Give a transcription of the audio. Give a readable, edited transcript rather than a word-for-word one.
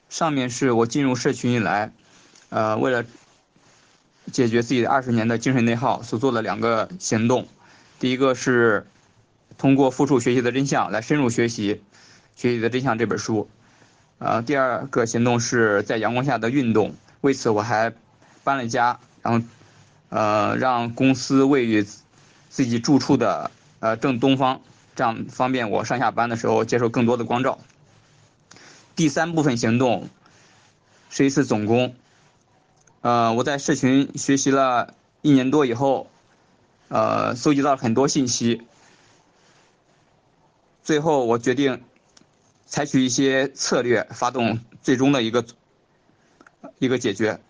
上面是我进入社群以来，为了解决自己的20年的精神内耗所做的2个行动。第一个是通过复述《学习的真相》来深入学习《学习的真相》这本书。第二个行动是在阳光下的运动，为此我还搬了家，然后让公司位于自己住处的正东方，这样方便我上下班的时候接受更多的光照。第3部分行动是一次总攻。我在社群学习了1年多以后，搜集到了很多信息，最后我决定采取一些策略，发动最终的一个解决。